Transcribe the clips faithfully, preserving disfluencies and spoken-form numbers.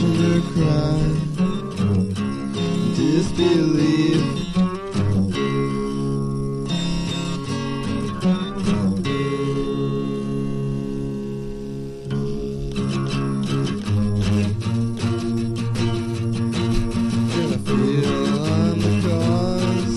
watching her cry, disbelief. Gonna feel I'm the cause,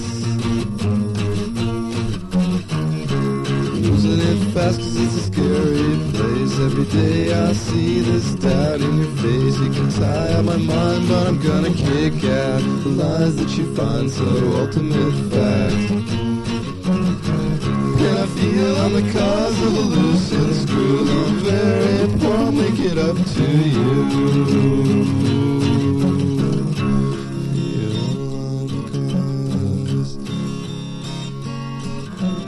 losing it fast 'cause it's a scary place. Every day I see this doubt in your face. You can tie up my mind, but I'm gonna kick out the lies that you find so ultimate fact. And I feel I'm the cause of a loose and screw. I'm very poor, I'll make it up to you. Feel I'm the cause.